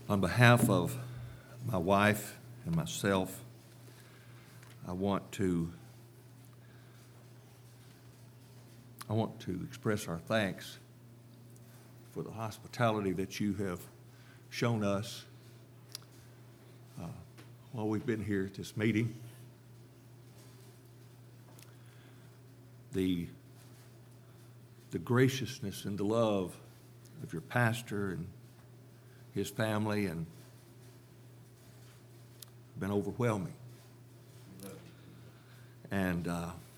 On behalf of my wife and myself, I want to express our thanks for the hospitality that you have shown us while we've been here at this meeting. The graciousness and the love of your pastor and his family and been overwhelming. And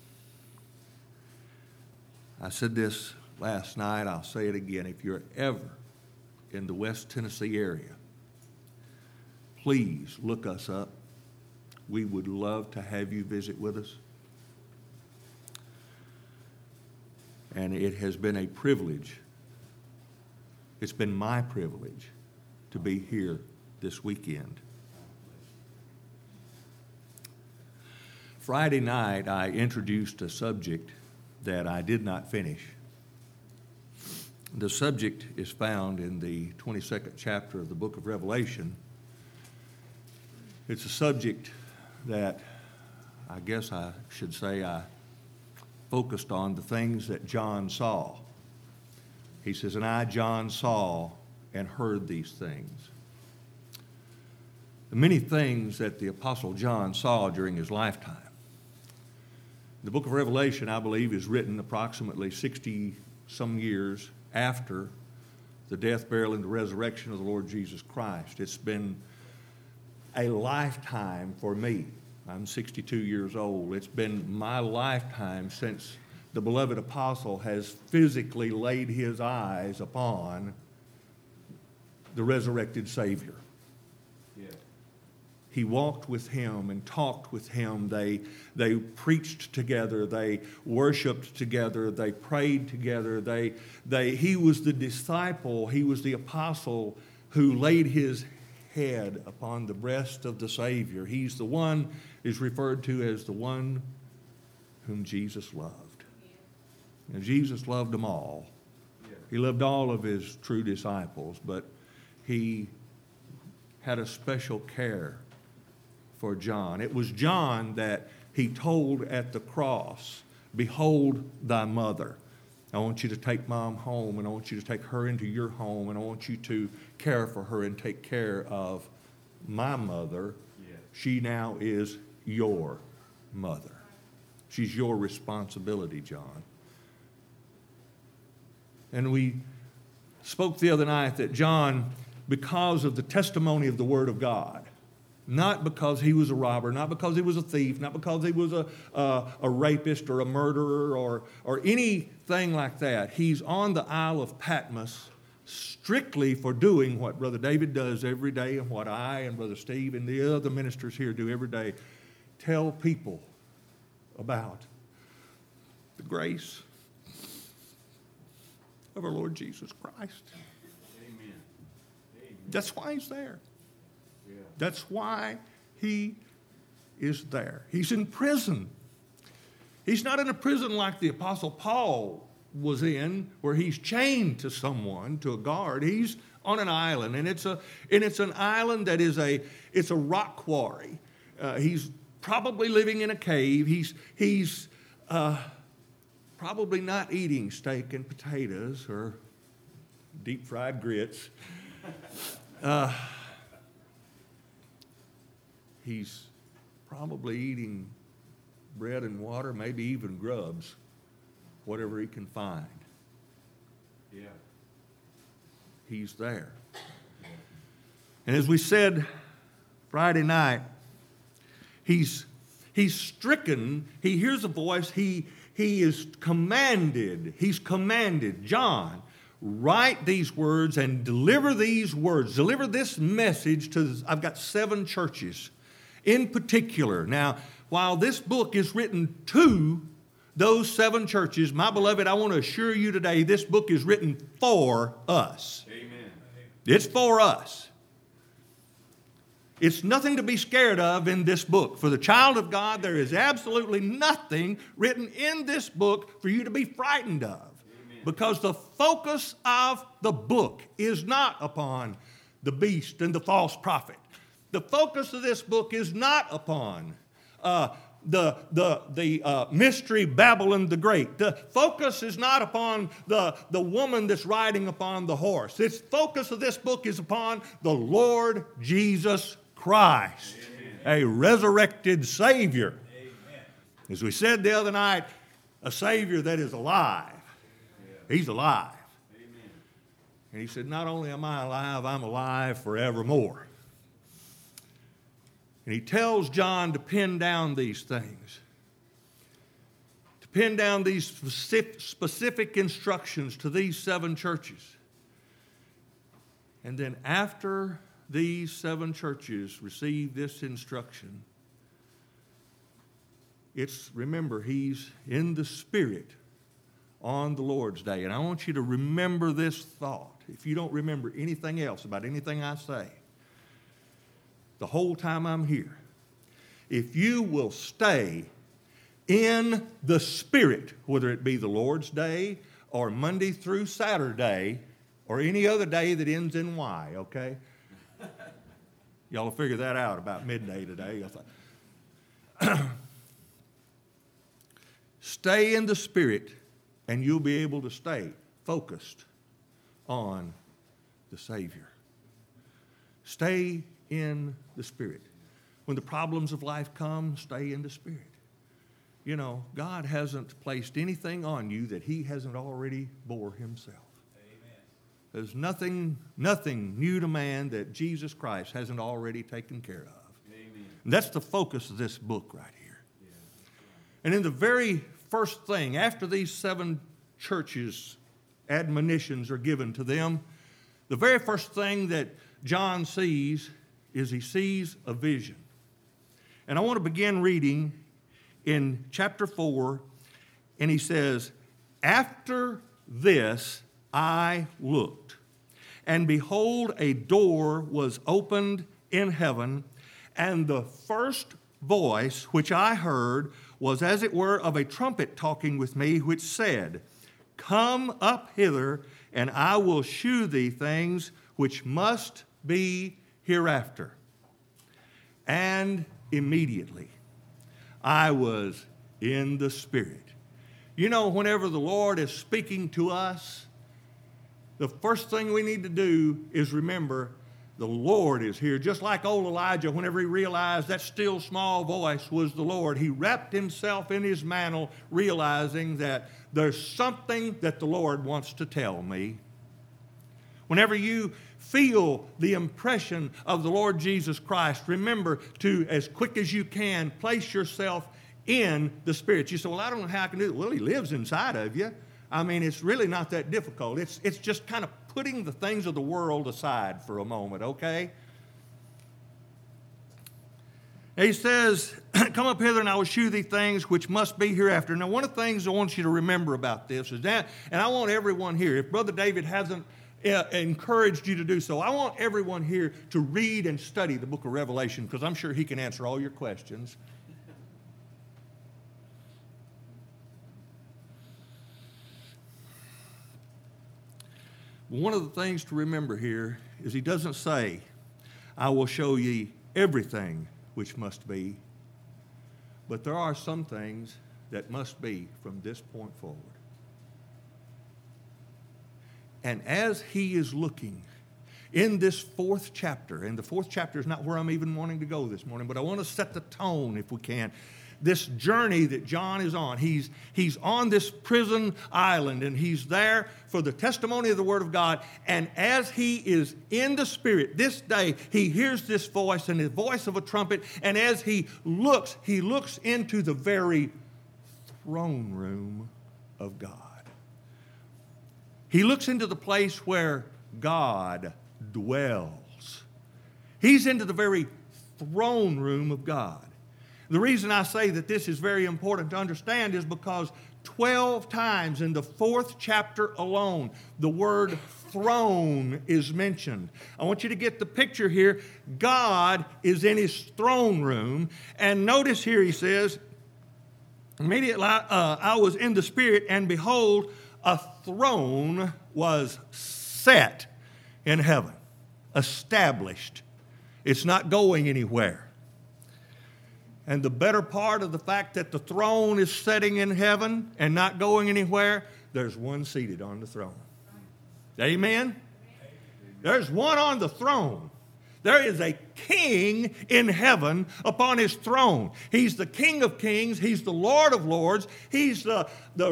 I said this last night, I'll say it again. If you're ever in the West Tennessee area, please look us up. We would love to have you visit with us. And it has been a privilege. It's been my privilege to be here this weekend. Friday night, I introduced a subject that I did not finish. The subject is found in the 22nd chapter of the book of Revelation. It's a subject that I guess I should say I focused on the things that John saw. He says, and I, John, saw and heard these things. The many things that the Apostle John saw during his lifetime. The book of Revelation, I believe, is written approximately 60-some years after the death, burial, and the resurrection of the Lord Jesus Christ. It's been a lifetime for me. I'm 62 years old. It's been my lifetime since the beloved apostle has physically laid his eyes upon the resurrected Savior. Yeah. He walked with him and talked with him. They preached together. They worshiped together. They prayed together. He was the disciple. He was the apostle who laid his head upon the breast of the Savior. He's the one is referred to as the one whom Jesus loved. And Jesus loved them all. He loved all of his true disciples, but he had a special care for John. It was John that he told at the cross, behold thy mother. I want you to take mom home, and I want you to take her into your home, and I want you to care for her and take care of my mother. Yeah. She now is your mother. She's your responsibility, John. And we spoke the other night that John, because of the testimony of the Word of God, not because he was a robber, not because he was a thief, not because he was a rapist or a murderer or anything like that. He's on the Isle of Patmos strictly for doing what Brother David does every day and what I and Brother Steve and the other ministers here do every day. Tell people about the grace of our Lord Jesus Christ. Amen. That's why he's there. Yeah. That's why he is there. He's in prison. He's not in a prison like the Apostle Paul was in, where he's chained to someone, to a guard. He's on an island, and it's an island that is a rock quarry. He's probably living in a cave. He's probably not eating steak and potatoes or deep fried grits. He's probably eating bread and water, maybe even grubs, whatever he can find. Yeah. He's there. And as we said Friday night, he's stricken. He hears a voice. He is commanded. He's commanded, John, write these words and deliver these words. Deliver this message to, I've got 7 churches in particular. Now, while this book is written to those 7 churches, my beloved, I want to assure you today, this book is written for us. Amen. It's for us. It's nothing to be scared of in this book. For the child of God, there is absolutely nothing written in this book for you to be frightened of. Amen. Because the focus of the book is not upon the beast and the false prophet. The focus of this book is not upon the mystery Babylon the Great. The focus is not upon the woman that's riding upon the horse. The focus of this book is upon the Lord Jesus Christ, a resurrected Savior. Amen. As we said the other night, a Savior that is alive. He's alive. Amen. And he said, not only am I alive, I'm alive forevermore. And he tells John to pin down these things, to pin down these specific instructions to these 7 churches. And then after these 7 churches receive this instruction, remember, he's in the Spirit on the Lord's Day. And I want you to remember this thought. If you don't remember anything else about anything I say, the whole time I'm here, if you will stay in the Spirit, whether it be the Lord's Day or Monday through Saturday or any other day that ends in Y, okay? Y'all will figure that out about midday today. Stay in the Spirit, and you'll be able to stay focused on the Savior. Stay in the Spirit. When the problems of life come, stay in the Spirit. You know, God hasn't placed anything on you that He hasn't already bore Himself. Amen. There's nothing new to man that Jesus Christ hasn't already taken care of. Amen. And that's the focus of this book right here. Yeah, right. And in the very first thing, after these 7 churches' admonitions are given to them, the very first thing that John sees is he sees a vision. And I want to begin reading in chapter 4, and he says, after this I looked, and behold, a door was opened in heaven, and the first voice which I heard was as it were of a trumpet talking with me, which said, come up hither, and I will shew thee things which must be hereafter. And immediately I was in the Spirit. You know, whenever the Lord is speaking to us, the first thing we need to do is remember the Lord is here. Just like old Elijah, whenever he realized that still small voice was the Lord, he wrapped himself in his mantle, realizing that there's something that the Lord wants to tell me. Whenever you feel the impression of the Lord Jesus Christ, remember to, as quick as you can, place yourself in the Spirit. You say, well, I don't know how I can do it. Well, He lives inside of you. I mean, it's really not that difficult. It's just kind of putting the things of the world aside for a moment, okay? He says, come up hither and I will shew thee things which must be hereafter. Now, one of the things I want you to remember about this is that, and I want everyone here, if Brother David hasn't encouraged you to do so, I want everyone here to read and study the book of Revelation, because I'm sure he can answer all your questions. One of the things to remember here is he doesn't say, I will show ye everything which must be, but there are some things that must be from this point forward. And as he is looking in this 4th chapter, and the 4th chapter is not where I'm even wanting to go this morning, but I want to set the tone if we can. This journey that John is on, he's on this prison island, and he's there for the testimony of the Word of God. And as he is in the Spirit this day, he hears this voice, and the voice of a trumpet. And as he looks into the very throne room of God. He looks into the place where God dwells. He's into the very throne room of God. The reason I say that this is very important to understand is because 12 times in the 4th chapter alone, the word throne is mentioned. I want you to get the picture here. God is in His throne room. And notice here he says, immediately I was in the Spirit, and behold, a throne was set in heaven. established. It's not going anywhere. And the better part of the fact that the throne is sitting in heaven and not going anywhere, there's one seated on the throne. Amen? There's one on the throne. There is a king in heaven upon his throne. He's the King of kings. He's the Lord of lords. He's the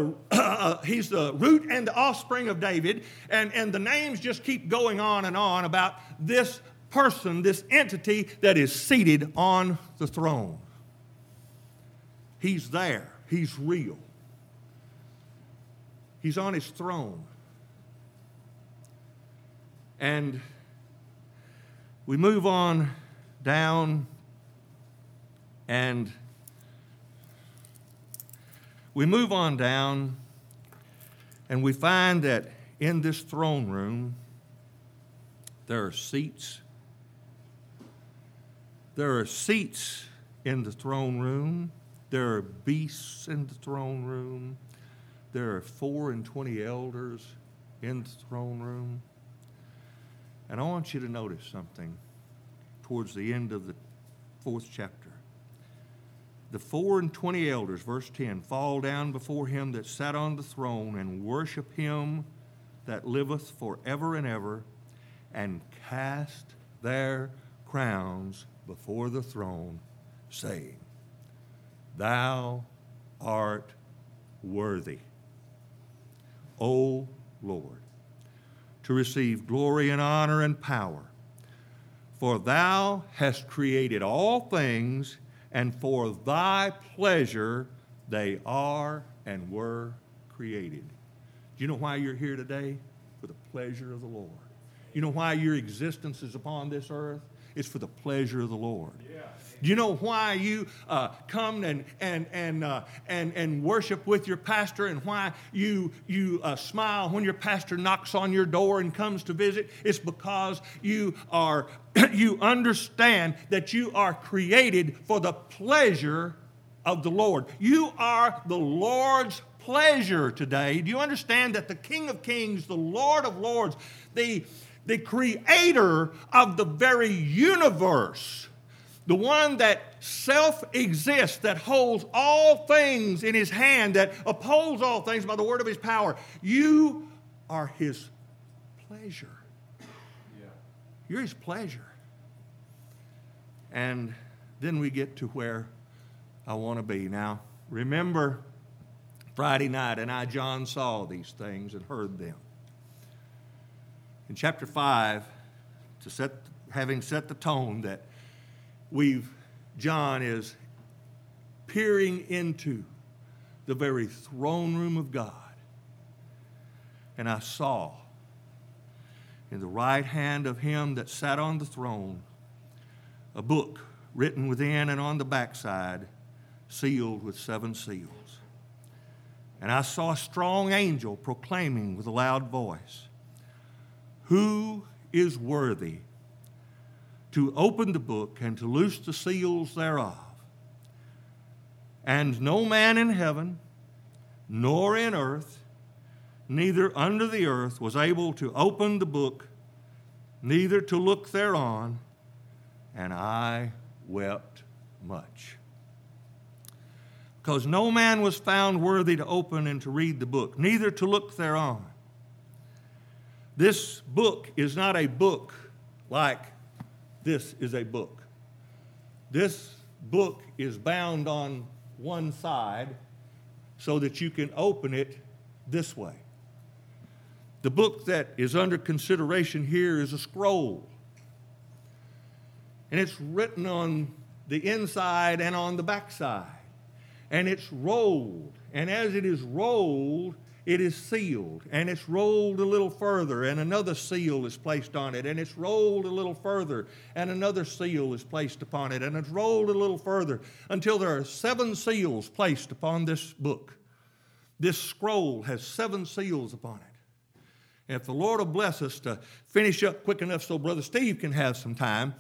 root and the offspring of David. And the names just keep going on and on about this person, this entity that is seated on the throne. He's there. He's real. He's on his throne. And we move on down, and we find that in this throne room there are seats. There are seats in the throne room. There are beasts in the throne room. There are 24 elders in the throne room. And I want you to notice something towards the end of the 4th chapter. The 24 elders, verse 10, fall down before him that sat on the throne and worship him that liveth forever and ever, and cast their crowns before the throne, saying, Thou art worthy, O Lord, to receive glory and honor and power. For thou hast created all things, and for thy pleasure they are and were created. Do you know why you're here today? For the pleasure of the Lord. You know why your existence is upon this earth? It's for the pleasure of the Lord. Yeah. Do you know why you come and worship with your pastor, and why you smile when your pastor knocks on your door and comes to visit? It's because you understand that you are created for the pleasure of the Lord. You are the Lord's pleasure today. Do you understand that the King of Kings, the Lord of Lords, the creator of the very universe, the one that self-exists, that holds all things in his hand, that upholds all things by the word of his power, you are his pleasure. Yeah. You're his pleasure. And then we get to where I want to be. Now, remember Friday night, and I, John, saw these things and heard them. In chapter 5, having set the tone that John is peering into the very throne room of God. And I saw in the right hand of him that sat on the throne a book written within and on the backside, sealed with 7 seals. And I saw a strong angel proclaiming with a loud voice, Who is worthy to open the book and to loose the seals thereof? And no man in heaven, nor in earth, neither under the earth, was able to open the book, neither to look thereon, and I wept much. Because no man was found worthy to open and to read the book, neither to look thereon. This book is not a book like this is a book. This book is bound on one side so that you can open it this way. The book that is under consideration here is a scroll. And it's written on the inside and on the backside. And it's rolled. And as it is rolled, it is sealed, and it's rolled a little further, and another seal is placed on it, and it's rolled a little further, and another seal is placed upon it, and it's rolled a little further, until there are 7 seals placed upon this book. This scroll has 7 seals upon it. And if the Lord will bless us to finish up quick enough so Brother Steve can have some time,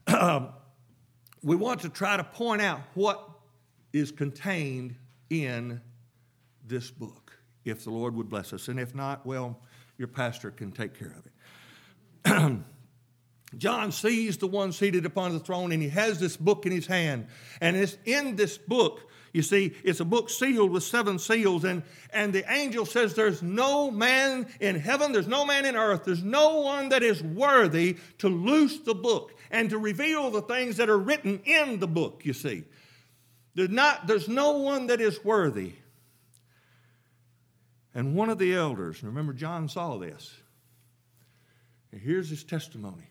we want to try to point out what is contained in this book, if the Lord would bless us. And if not, well, your pastor can take care of it. John sees the one seated upon the throne, and he has this book in his hand. And it's in this book, you see, it's a book sealed with 7 seals. And the angel says there's no man in heaven, there's no man in earth, there's no one that is worthy to loose the book and to reveal the things that are written in the book, you see. There's no one that is worthy. And one of the elders, remember John saw this, and here's his testimony.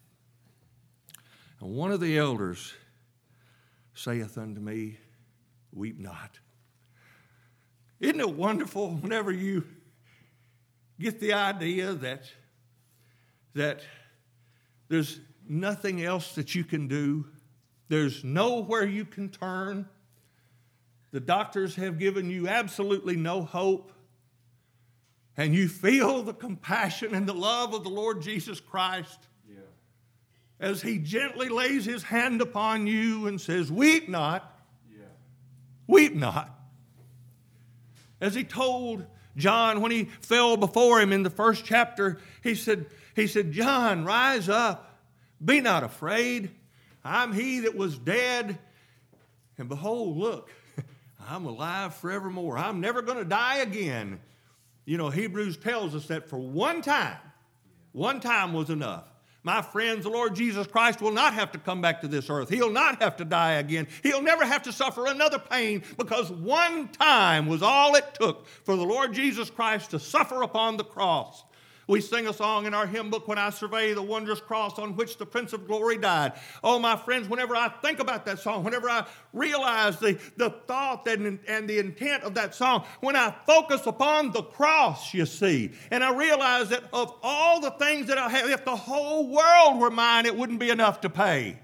And one of the elders saith unto me, weep not. Isn't it wonderful whenever you get the idea that there's nothing else that you can do? There's nowhere you can turn. The doctors have given you absolutely no hope. And you feel the compassion and the love of the Lord Jesus Christ as he gently lays his hand upon you and says, weep not, weep not. As he told John when he fell before him in the first chapter, he said, John, rise up, be not afraid. I'm he that was dead, and behold, look, I'm alive forevermore. I'm never going to die again. You know, Hebrews tells us that for one time was enough. My friends, the Lord Jesus Christ will not have to come back to this earth. He'll not have to die again. He'll never have to suffer another pain, because one time was all it took for the Lord Jesus Christ to suffer upon the cross. We sing a song in our hymn book, When I Survey the Wondrous Cross on which the Prince of Glory died. Oh, my friends, whenever I think about that song, whenever I realize the thought and the intent of that song, when I focus upon the cross, you see, and I realize that of all the things that I have, if the whole world were mine, it wouldn't be enough to pay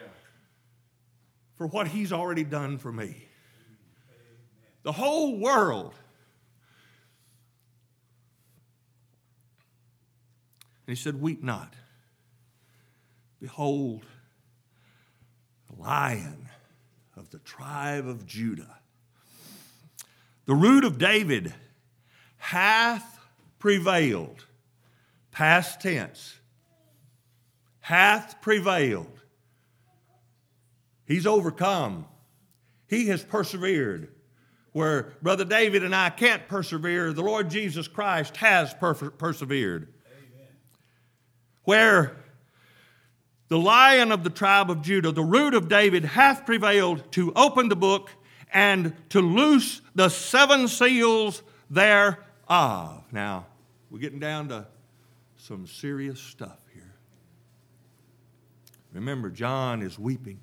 for what he's already done for me. The whole world. And he said, weep not. Behold, the Lion of the tribe of Judah, the Root of David, hath prevailed. Past tense. Hath prevailed. He's overcome. He has persevered. Where Brother David and I can't persevere, the Lord Jesus Christ has persevered. Where the Lion of the tribe of Judah, the Root of David, hath prevailed to open the book and to loose the 7 seals thereof. Now, we're getting down to some serious stuff here. Remember, John is weeping.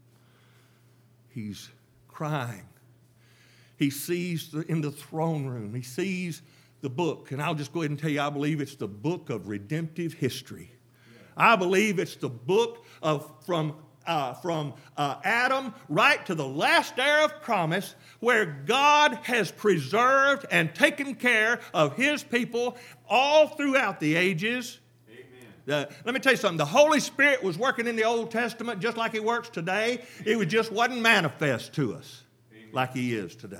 He's crying. He sees in the throne room, he sees the book, and I'll just go ahead and tell you, I believe it's the book of redemptive history. I believe it's the book from Adam right to the last heir of promise, where God has preserved and taken care of his people all throughout the ages. Amen. Let me tell you something. The Holy Spirit was working in the Old Testament just like he works today. It just wasn't manifest to us like he is today.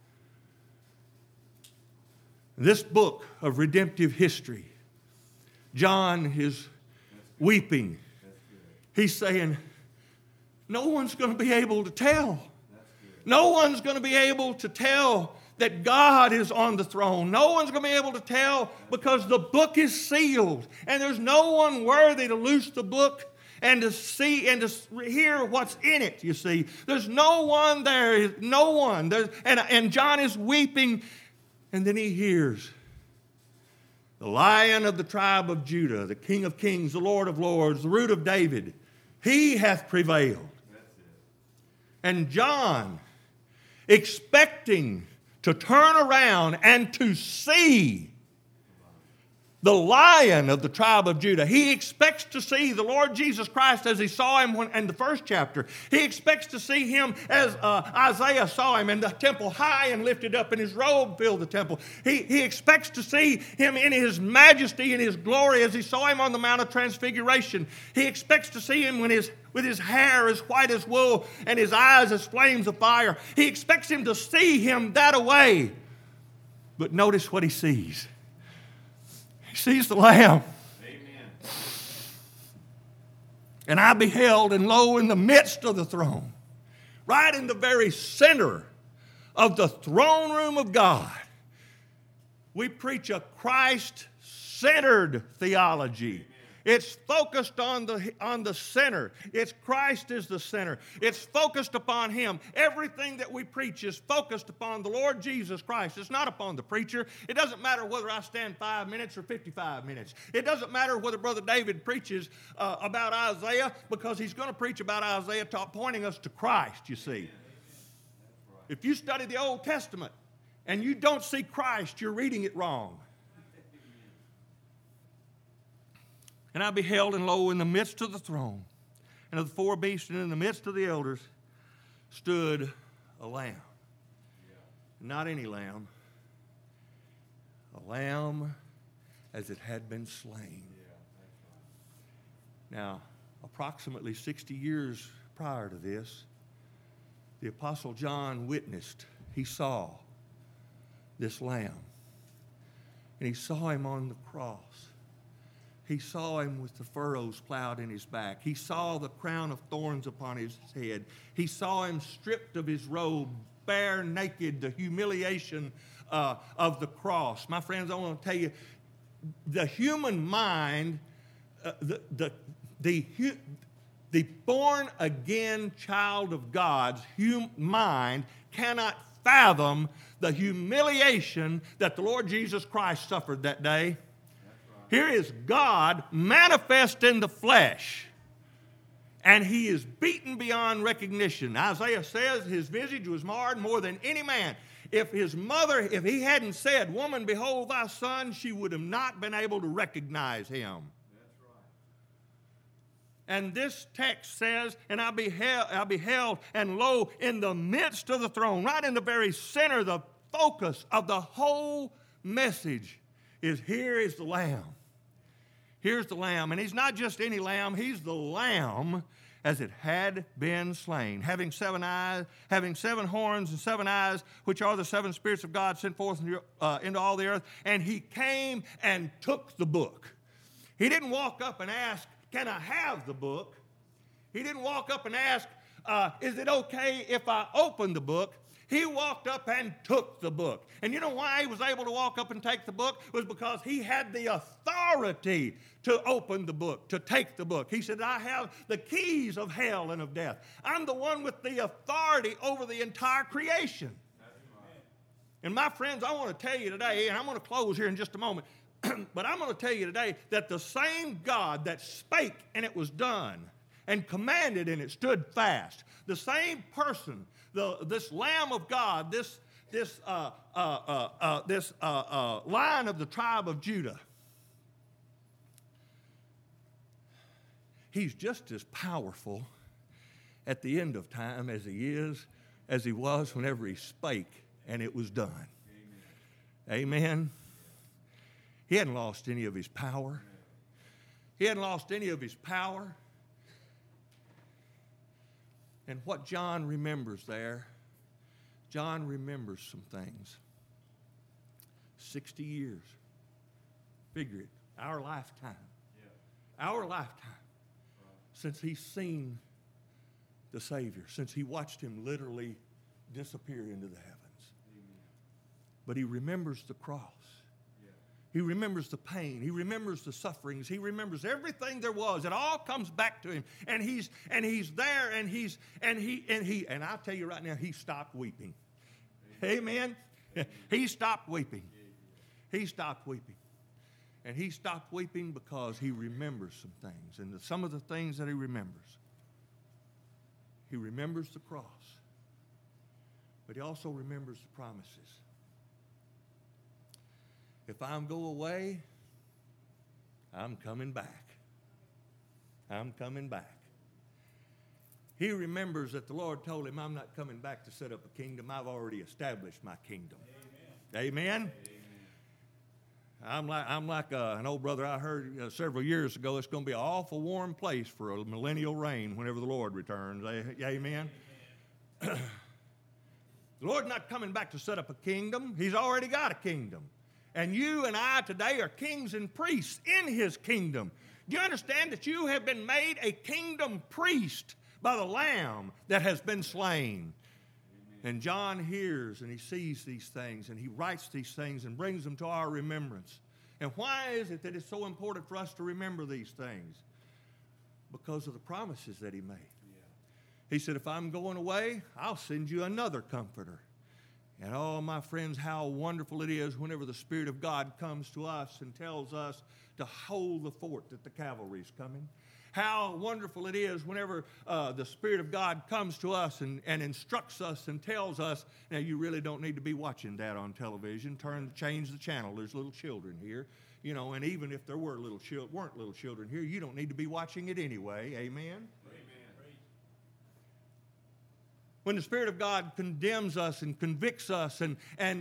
This book of redemptive history, John is weeping. He's saying, no one's going to be able to tell. No one's going to be able to tell that God is on the throne. No one's going to be able to tell, because the book is sealed. And there's no one worthy to loose the book and to see and to hear what's in it, you see. There's no one there. No one. And John is weeping. And then he hears the Lion of the tribe of Judah, the King of kings, the Lord of lords, the Root of David. He hath prevailed. And John, expecting to turn around and to see the Lion of the tribe of Judah. He expects to see the Lord Jesus Christ as he saw him in the first chapter. He expects to see him as Isaiah saw him in the temple, high and lifted up, and his robe filled the temple. He expects to see him in his majesty and his glory as he saw him on the Mount of Transfiguration. He expects to see him with his hair as white as wool and his eyes as flames of fire. He expects him to see him that way. But notice what he sees. He sees the Lamb. Amen. And I beheld, and lo, in the midst of the throne, right in the very center of the throne room of God, we preach a Christ-centered theology. It's focused on the center. It's Christ is the center. It's focused upon Him. Everything that we preach is focused upon the Lord Jesus Christ. It's not upon the preacher. It doesn't matter whether I stand 5 minutes or 55 minutes. It doesn't matter whether Brother David preaches about Isaiah, because he's going to preach about Isaiah pointing us to Christ, you see. If you study the Old Testament and you don't see Christ, you're reading it wrong. And I beheld, and lo, in the midst of the throne, and of the four beasts, and in the midst of the elders, stood a lamb. Not any lamb. A lamb as it had been slain. Now, approximately 60 years prior to this, the Apostle John witnessed, he saw this lamb. And he saw him on the cross. He saw him with the furrows plowed in his back. He saw the crown of thorns upon his head. He saw him stripped of his robe, bare naked, the humiliation of the cross. My friends, I want to tell you, the human mind, the born-again child of God's mind cannot fathom the humiliation that the Lord Jesus Christ suffered that day. Here is God manifest in the flesh, and He is beaten beyond recognition. Isaiah says his visage was marred more than any man. If he hadn't said, "Woman, behold thy son," she would have not been able to recognize him. That's right. And this text says, and I beheld, and lo, in the midst of the throne, right in the very center, the focus of the whole message is, here is the Lamb. Here's the Lamb. And He's not just any lamb. He's the Lamb as it had been slain, having 7 eyes, having 7 horns and 7 eyes, which are the 7 spirits of God sent forth into all the earth. And He came and took the book. He didn't walk up and ask, "Can I have the book?" He didn't walk up and ask, "Is it okay if I open the book?" He walked up and took the book. And you know why He was able to walk up and take the book? It was because He had the authority to open the book, to take the book. He said, "I have the keys of hell and of death. I'm the one with the authority over the entire creation." And my friends, I want to tell you today, and I'm going to close here in just a moment, but I'm going to tell you today that the same God that spake and it was done, and commanded and it stood fast, the same person, this Lamb of God, this Lion of the tribe of Judah, He's just as powerful at the end of time as He was whenever He spake and it was done. Amen. He hadn't lost any of His power. He hadn't lost any of His power. And what John remembers there, John remembers some things. 60 years. Figure it. Our lifetime. Yeah. Our lifetime. Right. Since he's seen the Savior. Since he watched Him literally disappear into the heavens. Amen. But he remembers the cross. He remembers the pain. He remembers the sufferings. He remembers everything there was. It all comes back to him. And he's there, and I'll tell you right now, he stopped weeping. Amen. He stopped weeping. He stopped weeping. And he stopped weeping because he remembers some things. And some of the things that he remembers the cross. But he also remembers the promises. If I go away, I'm coming back. I'm coming back. He remembers that the Lord told him, "I'm not coming back to set up a kingdom. I've already established my kingdom." Amen. Amen? Amen. I'm like an old brother I heard several years ago. It's going to be an awful warm place for a millennial reign whenever the Lord returns. Amen. The Lord's not coming back to set up a kingdom. He's already got a kingdom. And you and I today are kings and priests in His kingdom. Do you understand that you have been made a kingdom priest by the Lamb that has been slain? And John hears and he sees these things and he writes these things and brings them to our remembrance. And why is it that it's so important for us to remember these things? Because of the promises that he made. He said, if I'm going away, I'll send you another comforter. And oh, my friends, how wonderful it is whenever the Spirit of God comes to us and tells us to hold the fort that the cavalry's coming. How wonderful it is whenever the Spirit of God comes to us and instructs us and tells us, now you really don't need to be watching that on television. Change the channel. There's little children here. You know, and even if there weren't little children here, you don't need to be watching it anyway. Amen? When the Spirit of God condemns us and convicts us and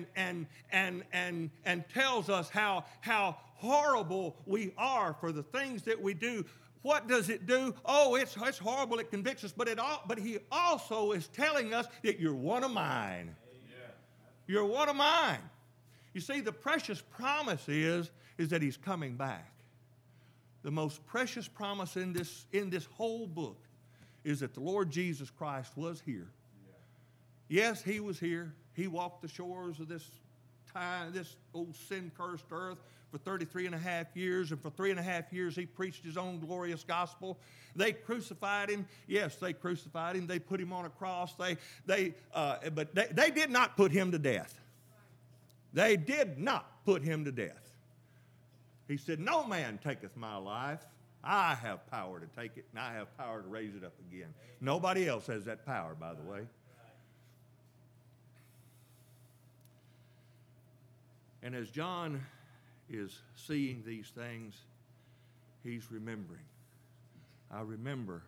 tells us how horrible we are for the things that we do, what does it do? Oh, it's horrible. It convicts us, but He also is telling us that you're one of mine. You're one of mine. You see, the precious promise is that He's coming back. The most precious promise in this whole book is that the Lord Jesus Christ was here. Yes, He was here. He walked the shores of this old sin-cursed earth for 33 and a half years, and for 3.5 years He preached His own glorious gospel. They crucified Him. Yes, they crucified Him. They put Him on a cross. But they did not put Him to death. They did not put Him to death. He said, no man taketh my life. I have power to take it, and I have power to raise it up again. Nobody else has that power, by the way. And as John is seeing these things, he's remembering. I remember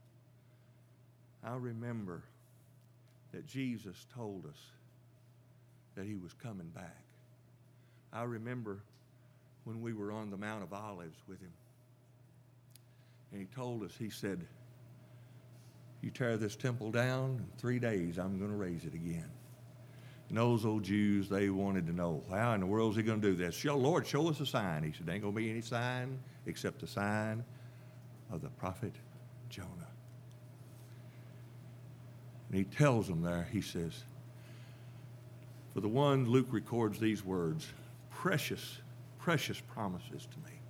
that Jesus told us that He was coming back. I remember when we were on the Mount of Olives with Him. And He told us, He said, you tear this temple down, in 3 days I'm going to raise it again. And those old Jews, they wanted to know, how in the world is He going to do this? Lord, show us a sign. He said, there ain't going to be any sign except the sign of the prophet Jonah. And He tells them there, He says, for the one, Luke records these words, precious, precious promises to me.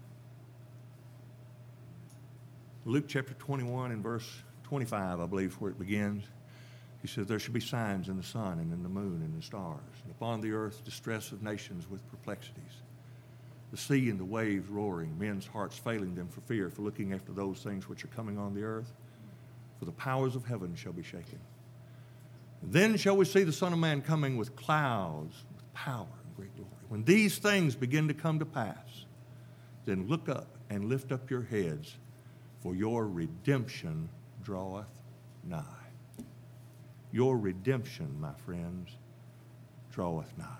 Luke chapter 21 and verse 25, I believe, where it begins. He says, there shall be signs in the sun and in the moon and the stars, and upon the earth distress of nations with perplexities, the sea and the waves roaring, men's hearts failing them for fear, for looking after those things which are coming on the earth. For the powers of heaven shall be shaken. Then shall we see the Son of Man coming with clouds, with power and great glory. When these things begin to come to pass, then look up and lift up your heads, for your redemption draweth nigh. Your redemption, my friends, draweth nigh.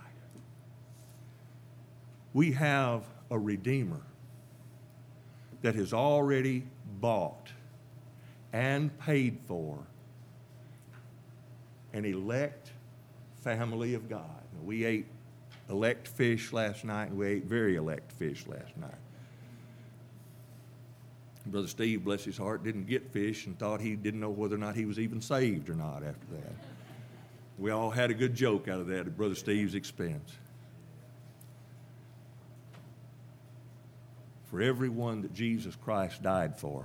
We have a Redeemer that has already bought and paid for an elect family of God. Now, we ate elect fish last night, and we ate very elect fish last night. Brother Steve, bless his heart, didn't get fish and thought he didn't know whether or not he was even saved or not after that. We all had a good joke out of that at Brother Steve's expense. For everyone that Jesus Christ died for,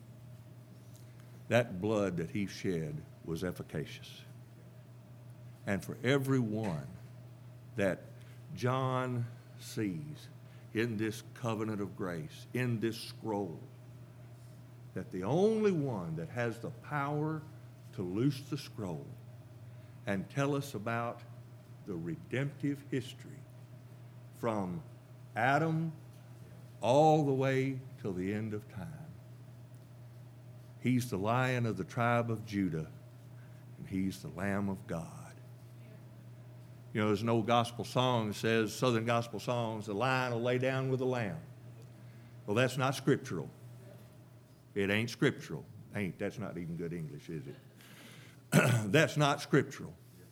that blood that He shed was efficacious. And for everyone that John sees in this covenant of grace, in this scroll, that the only one that has the power to loose the scroll and tell us about the redemptive history from Adam all the way till the end of time. He's the Lion of the tribe of Judah, and He's the Lamb of God. You know, there's an old gospel song that says, Southern gospel songs, the lion will lay down with the lamb. Well, that's not scriptural. It ain't scriptural. That's not even good English, is it? That's not scriptural.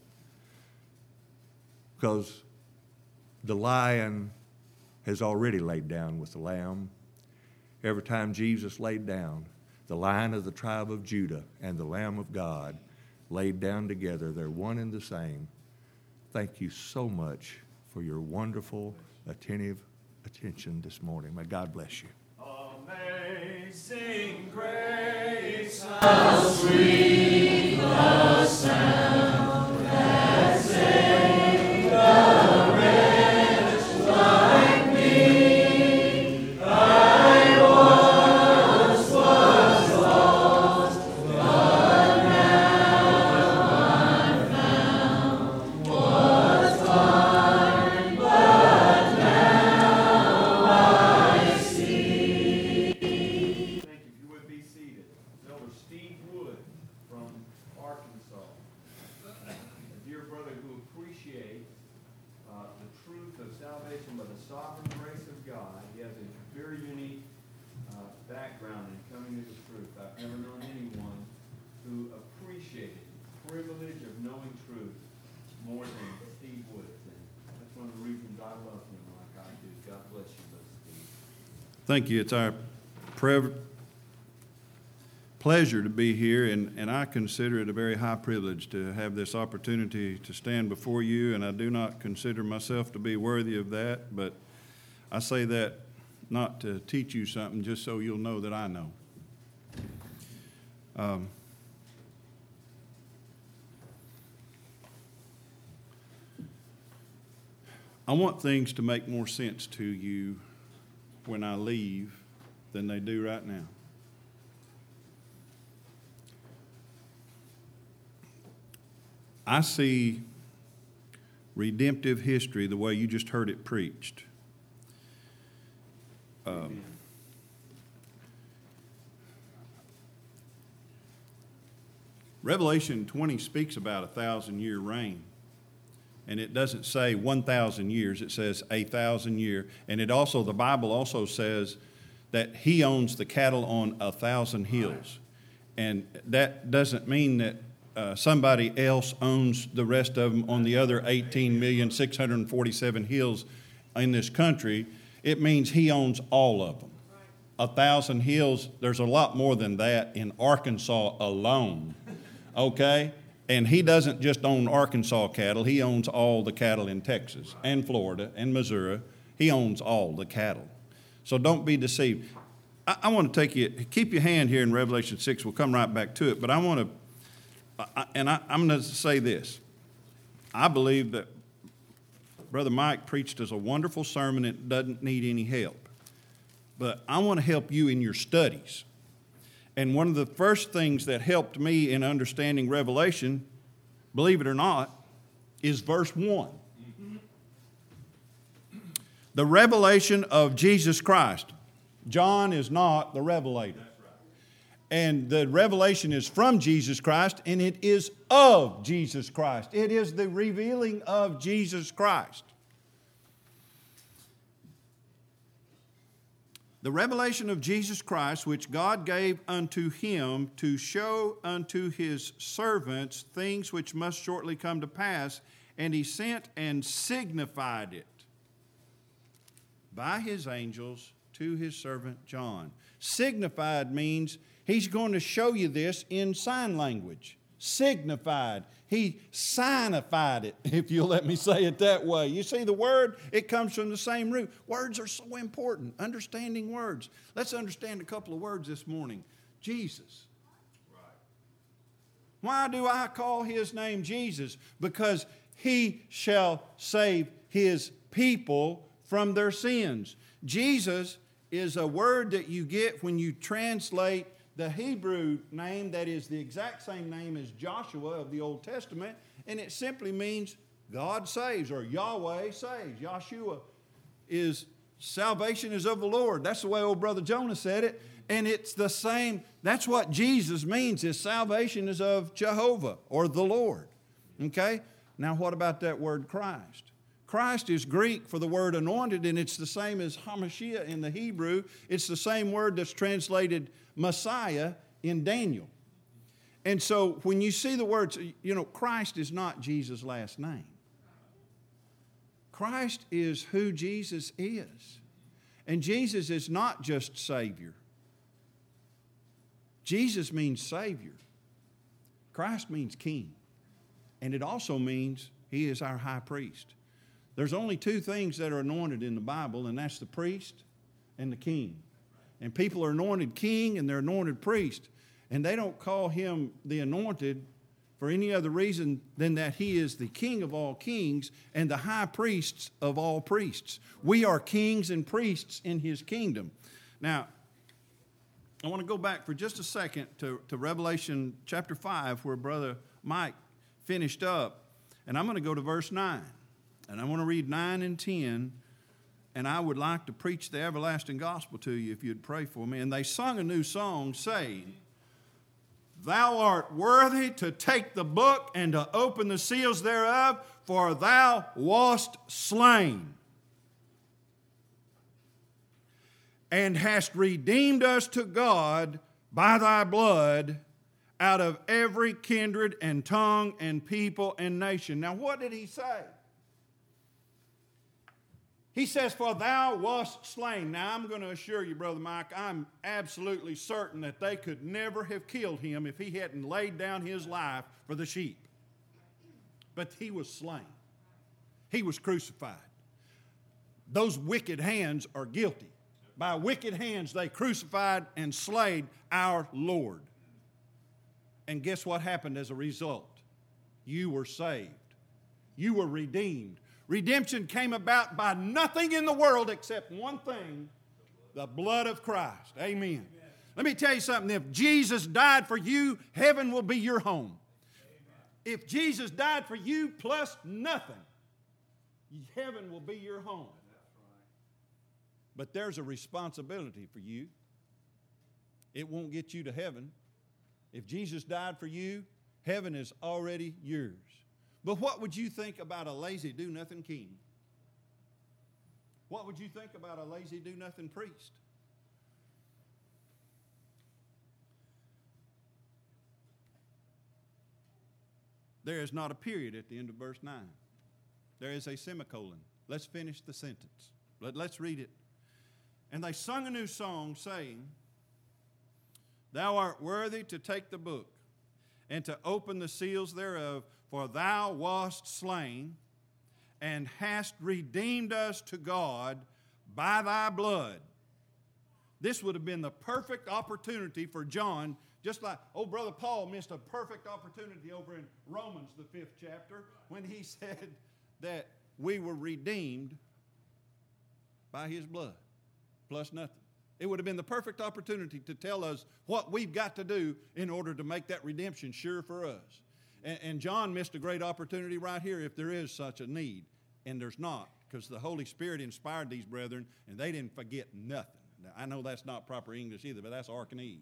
Because the lion has already laid down with the lamb. every time Jesus laid down, the Lion of the tribe of Judah and the Lamb of God laid down together. They're one and the same. Thank you so much for your wonderful, attentive attention this morning. May God bless you. Amazing grace, how sweet the sound that saved a wretch like me. I once was lost, but now I'm found. Was blind, but now I see. Thank you. If you would be seated. Elder Steve Wood from Arkansas. A dear brother who appreciates the truth of salvation by the sovereign grace of God. He has a very unique background in coming to the truth. I've never known anyone who appreciated the privilege of knowing truth more than Steve Wood. And that's one of the reasons I love him like I do. God bless you, Brother Steve. Thank you. It's our pleasure to be here, and I consider it a very high privilege to have this opportunity to stand before you, and I do not consider myself to be worthy of that, but I say that not to teach you something, just so you'll know that I know. I want things to make more sense to you when I leave than they do right now. I see redemptive history the way you just heard it preached. Revelation 20 speaks about 1,000-year reign. And it doesn't say 1,000 years, it says 1,000 year. And it also, the Bible also says that he owns the cattle on 1,000 hills. And that doesn't mean that somebody else owns the rest of them on the other 18,647,000 hills in this country. It means he owns all of them. 1,000 hills, there's a lot more than that in Arkansas alone, okay? And he doesn't just own Arkansas cattle, he owns all the cattle in Texas and Florida and Missouri. He owns all the cattle. So don't be deceived. I want to keep your hand here in Revelation 6. We'll come right back to it. But I'm going to say this. I believe that Brother Mike preached us a wonderful sermon that doesn't need any help. But I want to help you in your studies. And one of the first things that helped me in understanding Revelation, believe it or not, is verse 1. The revelation of Jesus Christ. John is not the revelator. And the revelation is from Jesus Christ, and it is of Jesus Christ. It is the revealing of Jesus Christ. The revelation of Jesus Christ, which God gave unto him to show unto his servants things which must shortly come to pass, and he sent and signified it by his angels to his servant John. Signified means he's going to show you this in sign language. Signified. He signified it, if you'll let me say it that way. You see, the word, it comes from the same root. Words are so important. Understanding words. Let's understand a couple of words this morning. Jesus. Why do I call his name Jesus? Because he shall save his people from their sins. Jesus is a word that you get when you translate the Hebrew name that is the exact same name as Joshua of the Old Testament, and it simply means God saves, or Yahweh saves. Yahshua is salvation is of the Lord. That's the way old brother Jonah said it, and it's the same. That's what Jesus means, is salvation is of Jehovah, or the Lord. Okay? Now what about that word Christ? Christ is Greek for the word anointed, and it's the same as Hamashiach in the Hebrew. It's the same word that's translated Messiah in Daniel. And so when you see the words, Christ is not Jesus' last name. Christ is who Jesus is. And Jesus is not just Savior. Jesus means Savior. Christ means King. And it also means He is our high priest. There's only two things that are anointed in the Bible, and that's the priest and the king. And people are anointed king and they're anointed priest. And they don't call Him the anointed for any other reason than that He is the King of all kings and the high priest of all priests. We are kings and priests in His kingdom. Now, I want to go back for just a second to Revelation chapter 5, where Brother Mike finished up. And I'm going to go to verse 9. And I want to read 9 and 10. And I would like to preach the everlasting gospel to you if you'd pray for me. And they sung a new song saying, Thou art worthy to take the book and to open the seals thereof, for Thou wast slain, and hast redeemed us to God by Thy blood out of every kindred and tongue and people and nation. Now what did He say? He says, for Thou wast slain. Now, I'm going to assure you, Brother Mike, I'm absolutely certain that they could never have killed Him if He hadn't laid down His life for the sheep. But He was slain. He was crucified. Those wicked hands are guilty. By wicked hands, they crucified and slayed our Lord. And guess what happened as a result? You were saved. You were redeemed. Redemption came about by nothing in the world except one thing, the blood of Christ. Amen. Let me tell you something. If Jesus died for you, heaven will be your home. If Jesus died for you plus nothing, heaven will be your home. But there's a responsibility for you. It won't get you to heaven. If Jesus died for you, heaven is already yours. But what would you think about a lazy do-nothing king? What would you think about a lazy do-nothing priest? There is not a period at the end of verse 9. There is a semicolon. Let's finish the sentence. Let's read it. And they sung a new song, saying, Thou art worthy to take the book and to open the seals thereof, for Thou wast slain, and hast redeemed us to God by Thy blood. This would have been the perfect opportunity for John, just like, Brother Paul missed a perfect opportunity over in Romans, the 5th chapter, when he said that we were redeemed by His blood, plus nothing. It would have been the perfect opportunity to tell us what we've got to do in order to make that redemption sure for us. And John missed a great opportunity right here if there is such a need. And there's not, because the Holy Spirit inspired these brethren, and they didn't forget nothing. Now, I know that's not proper English either, but that's Arkanese.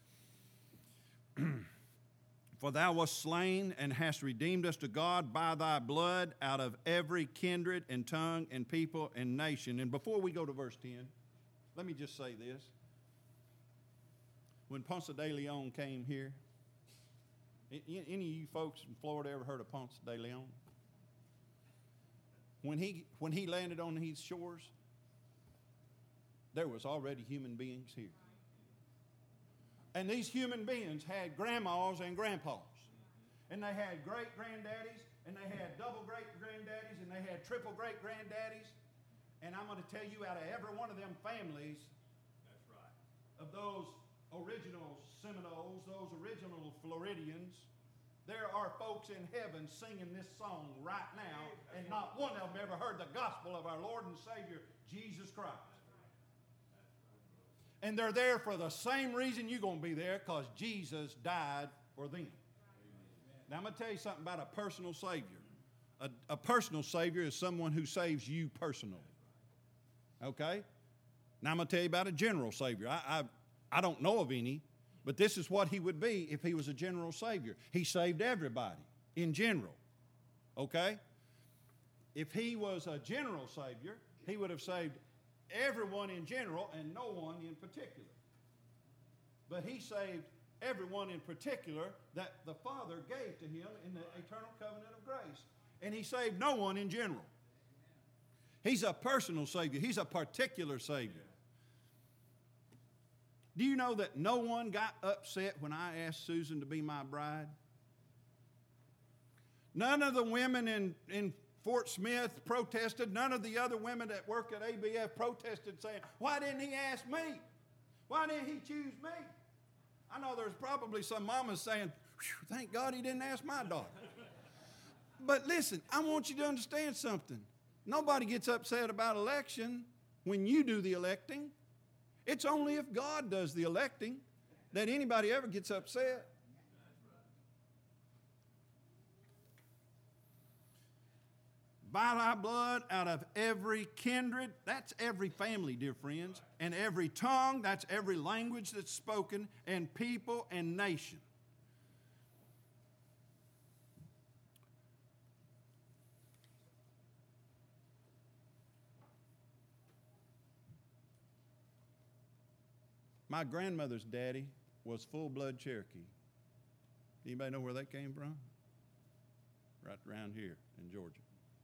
For Thou wast slain, and hast redeemed us to God by Thy blood out of every kindred and tongue and people and nation. And before we go to verse 10, let me just say this. When Ponce de Leon came here, any of you folks in Florida ever heard of Ponce de Leon? When he landed on these shores, there was already human beings here. And these human beings had grandmas and grandpas. And they had great-granddaddies, and they had double great-granddaddies, and they had triple great-granddaddies. And I'm going to tell you, out of every one of them families, that's right, of those original Seminoles, those original Floridians, there are folks in heaven singing this song right now, and not one of them ever heard the gospel of our Lord and Savior, Jesus Christ. And they're there for the same reason you're going to be there, because Jesus died for them. Now, I'm going to tell you something about a personal Savior. A personal Savior is someone who saves you personally. Okay? Now, I'm going to tell you about a general Savior. I don't know of any, but this is what He would be if He was a general Savior. He saved everybody in general. Okay? If He was a general Savior, He would have saved everyone in general and no one in particular. But He saved everyone in particular that the Father gave to Him in the eternal covenant of grace. And He saved no one in general. He's a personal Savior. He's a particular Savior. Do you know that no one got upset when I asked Susan to be my bride? None of the women in Fort Smith protested. None of the other women that work at ABF protested saying, why didn't he ask me? Why didn't he choose me? I know there's probably some mamas saying, thank God he didn't ask my daughter. But listen, I want you to understand something. Nobody gets upset about election when you do the electing. It's only if God does the electing that anybody ever gets upset. By thy blood, out of every kindred, that's every family, dear friends, and every tongue, that's every language that's spoken, and people and nation. My grandmother's daddy was full-blood Cherokee. Anybody know where that came from? Right around here in Georgia.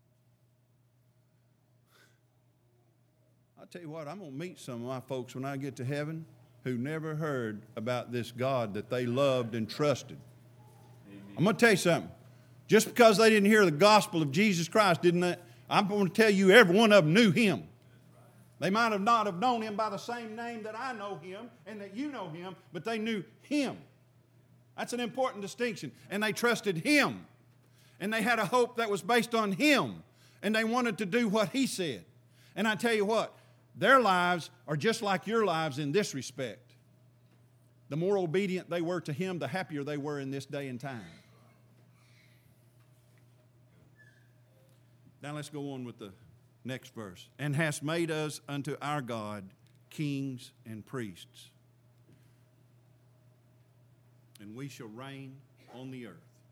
I'll tell you what, I'm going to meet some of my folks when I get to heaven who never heard about this God that they loved and trusted. Amen. I'm going to tell you something. Just because they didn't hear the gospel of Jesus Christ, I'm going to tell you every one of them knew him. They might have not have known him by the same name that I know him and that you know him, but they knew him. That's an important distinction. And they trusted him. And they had a hope that was based on him. And they wanted to do what he said. And I tell you what, their lives are just like your lives in this respect. The more obedient they were to him, the happier they were in this day and time. Now let's go on with the next verse. And hast made us unto our God kings and priests, and we shall reign on the earth.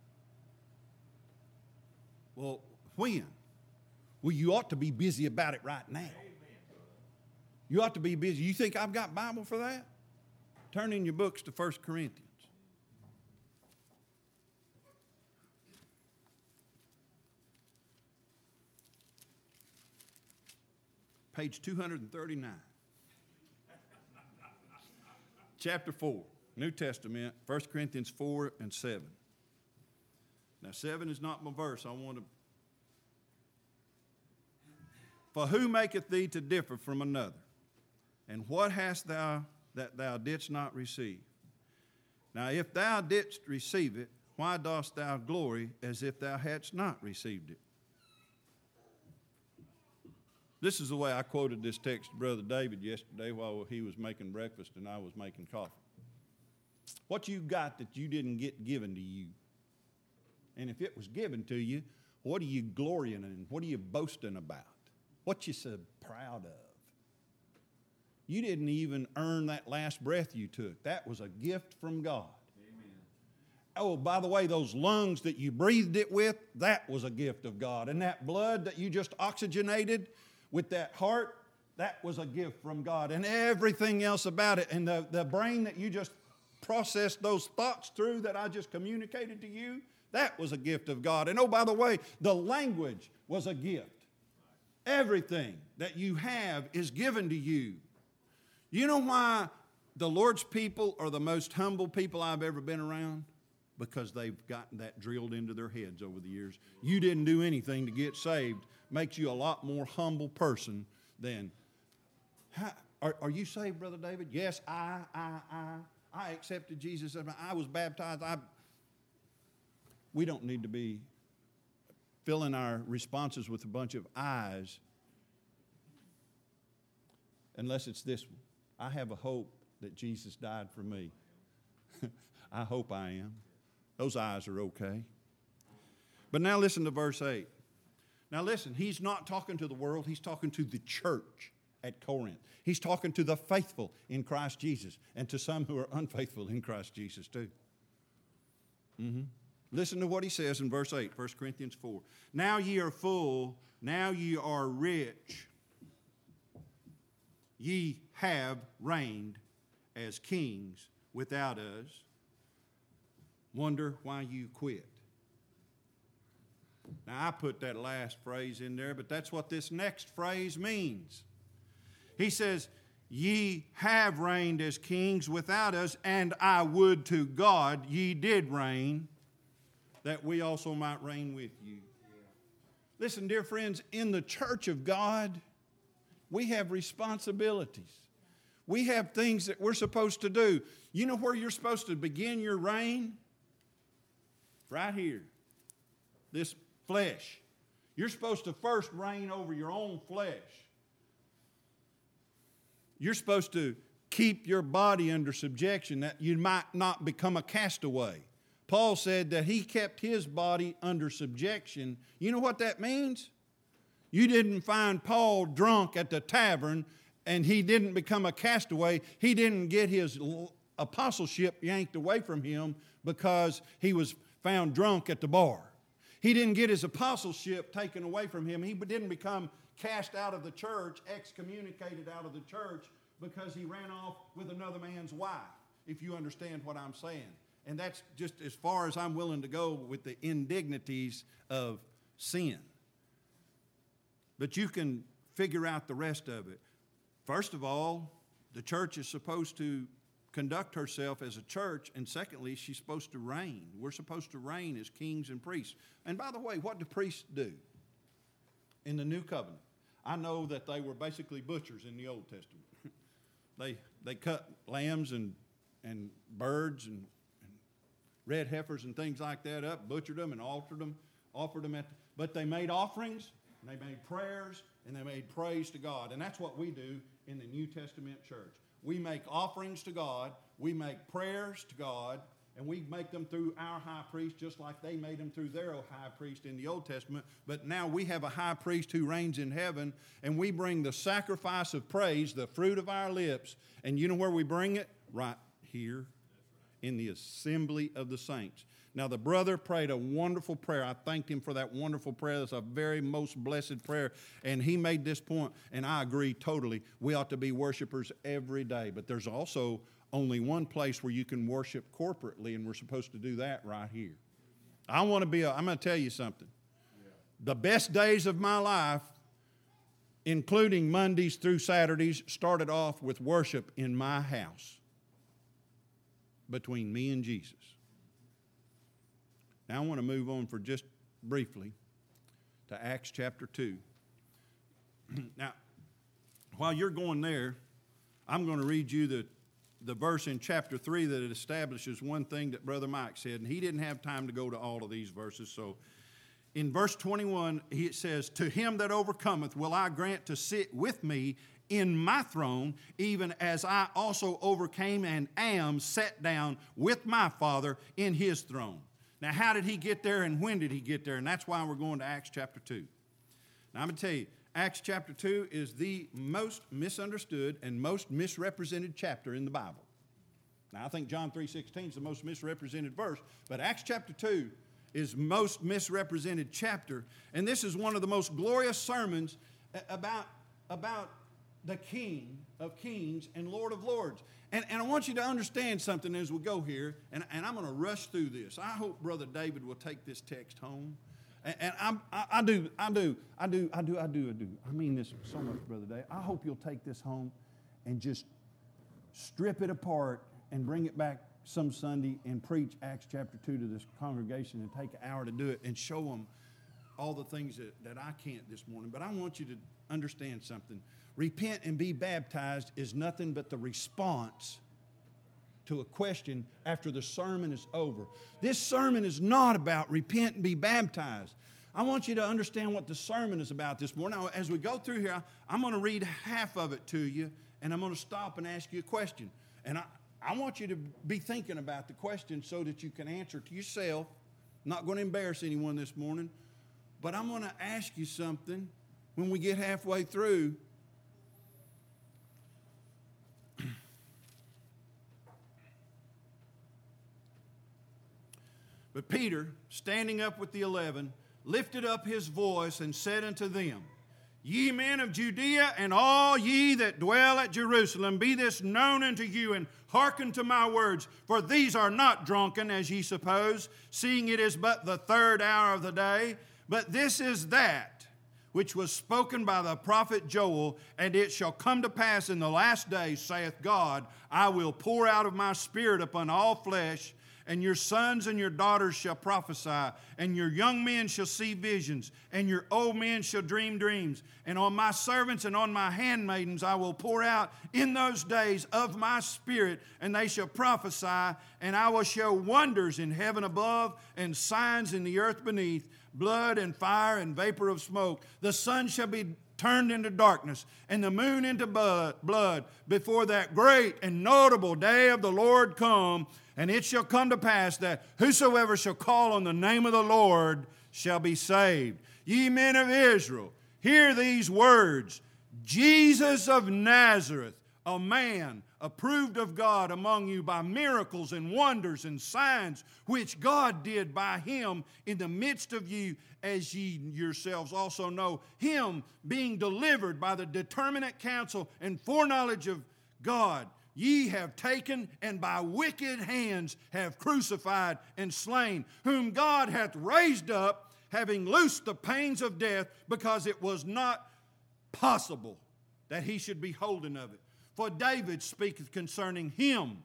Well, when? Well, you ought to be busy about it right now. You ought to be busy. You think I've got Bible for that? Turn in your books to 1 Corinthians. Page 239. Chapter 4, New Testament, 1 Corinthians 4 and 7. Now, 7 is not my verse. For who maketh thee to differ from another? And what hast thou that thou didst not receive? Now, if thou didst receive it, why dost thou glory as if thou hadst not received it? This is the way I quoted this text to Brother David yesterday while he was making breakfast and I was making coffee. What you got that you didn't get given to you? And if it was given to you, what are you glorying in? What are you boasting about? What you so proud of? You didn't even earn that last breath you took. That was a gift from God. Amen. Oh, by the way, those lungs that you breathed it with, that was a gift of God. And that blood that you just oxygenated with that heart, that was a gift from God. And everything else about it. And the brain that you just processed those thoughts through that I just communicated to you, that was a gift of God. And oh, by the way, the language was a gift. Everything that you have is given to you. You know why the Lord's people are the most humble people I've ever been around? Because they've gotten that drilled into their heads over the years. You didn't do anything to get saved. Makes you a lot more humble person than, are you saved, Brother David? Yes, I accepted Jesus. I was baptized. We don't need to be filling our responses with a bunch of I's unless it's this one. I have a hope that Jesus died for me. I hope I am. Those eyes are okay. But now listen to verse 8. Now listen, he's not talking to the world. He's talking to the church at Corinth. He's talking to the faithful in Christ Jesus and to some who are unfaithful in Christ Jesus too. Listen to what he says in verse 8, 1 Corinthians 4. Now ye are full, now ye are rich. Ye have reigned as kings without us. Wonder why you quit. Now, I put that last phrase in there, but that's what this next phrase means. He says, Ye have reigned as kings without us, and I would to God ye did reign, that we also might reign with you. Listen, dear friends, in the church of God, we have responsibilities. We have things that we're supposed to do. You know where you're supposed to begin your reign? Right here. This flesh. You're supposed to first reign over your own flesh. You're supposed to keep your body under subjection, that you might not become a castaway. Paul said that he kept his body under subjection. You know what that means? You didn't find Paul drunk at the tavern and he didn't become a castaway. He didn't get his apostleship yanked away from him because he was found drunk at the bar. He didn't get his apostleship taken away from him. He didn't become cast out of the church, excommunicated out of the church because he ran off with another man's wife, if you understand what I'm saying. And that's just as far as I'm willing to go with the indignities of sin. But you can figure out the rest of it. First of all, the church is supposed to conduct herself as a church, and secondly, she's supposed to reign. We're supposed to reign as kings and priests. And by the way, what do priests do in the New Covenant? I know that they were basically butchers in the Old Testament. They cut lambs and birds and red heifers and things like that up, butchered them and offered them but they made offerings, and they made prayers, and they made praise to God. And that's what we do in the New Testament church. We make offerings to God, we make prayers to God, and we make them through our high priest just like they made them through their high priest in the Old Testament. But now we have a high priest who reigns in heaven, and we bring the sacrifice of praise, the fruit of our lips. And you know where we bring it? Right here in the assembly of the saints. Now, the brother prayed a wonderful prayer. I thanked him for that wonderful prayer. That's a very most blessed prayer. And he made this point, and I agree totally. We ought to be worshipers every day. But there's also only one place where you can worship corporately, and we're supposed to do that right here. I'm going to tell you something. The best days of my life, including Mondays through Saturdays, started off with worship in my house between me and Jesus. Now I want to move on for just briefly to Acts chapter 2. Now, while you're going there, I'm going to read you the verse in chapter 3 that it establishes one thing that Brother Mike said, and he didn't have time to go to all of these verses. So in verse 21, it says, "To him that overcometh will I grant to sit with me in my throne, even as I also overcame and am set down with my Father in his throne." Now, how did he get there, and when did he get there? And that's why we're going to Acts chapter 2. Now, I'm going to tell you, Acts chapter 2 is the most misunderstood and most misrepresented chapter in the Bible. Now, I think John 3:16 is the most misrepresented verse, but Acts chapter 2 is most misrepresented chapter, and this is one of the most glorious sermons about the King of Kings and Lord of Lords. And I want you to understand something as we go here, and I'm going to rush through this. I hope Brother David will take this text home. And I do. I mean this so much, Brother David. I hope you'll take this home and just strip it apart and bring it back some Sunday and preach Acts chapter 2 to this congregation and take an hour to do it and show them all the things that I can't this morning. But I want you to understand something. Repent and be baptized is nothing but the response to a question after the sermon is over. This sermon is not about repent and be baptized. I want you to understand what the sermon is about this morning. Now, as we go through here, I'm going to read half of it to you, and I'm going to stop and ask you a question. And I want you to be thinking about the question so that you can answer to yourself. I'm not going to embarrass anyone this morning, but I'm going to ask you something when we get halfway through. But Peter, standing up with the 11, lifted up his voice and said unto them, Ye men of Judea, and all ye that dwell at Jerusalem, be this known unto you, and hearken to my words. For these are not drunken, as ye suppose, seeing it is but the third hour of the day. But this is that which was spoken by the prophet Joel, and it shall come to pass in the last days, saith God, I will pour out of my Spirit upon all flesh, and your sons and your daughters shall prophesy, and your young men shall see visions, and your old men shall dream dreams. And on my servants and on my handmaidens I will pour out in those days of my Spirit, and they shall prophesy, and I will show wonders in heaven above, and signs in the earth beneath, blood and fire and vapor of smoke. The sun shall be turned into darkness, and the moon into blood, before that great and notable day of the Lord come. And it shall come to pass that whosoever shall call on the name of the Lord shall be saved. Ye men of Israel, hear these words. Jesus of Nazareth, a man approved of God among you by miracles and wonders and signs, which God did by him in the midst of you, as ye yourselves also know, him being delivered by the determinate counsel and foreknowledge of God, ye have taken, and by wicked hands have crucified and slain, whom God hath raised up, having loosed the pains of death, because it was not possible that he should be holden of it. For David speaketh concerning him,